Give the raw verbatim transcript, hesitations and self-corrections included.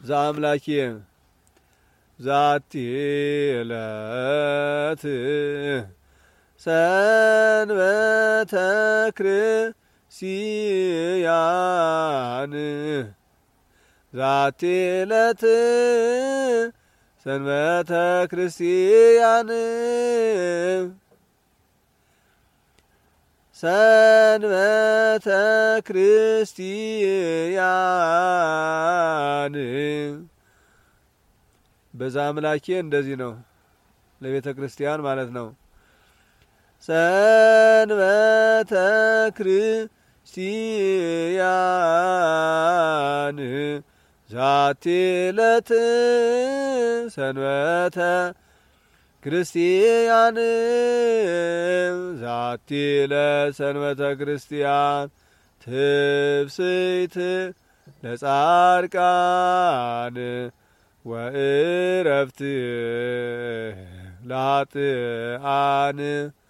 ዘአምላኬ ዛቲ ዕለት ሰንበተ ክርስቲያን ዛቲ ዕለት ሰንበተ ክርስቲያን ሰንበተ ክርስቲያን በዘአምላኬ እንደዚህ ነው ለቤተ ክርስቲያን ማለት ነው። ሰንበተ ክርስቲያን ዛቲ ዕለት ሰንበተ ክርስቲያን ዛቲ ዕለት ሰንበተ ክርስቲያን ትፍስሕት ለጻድቃን ወዕረፍት ለኃጥኣን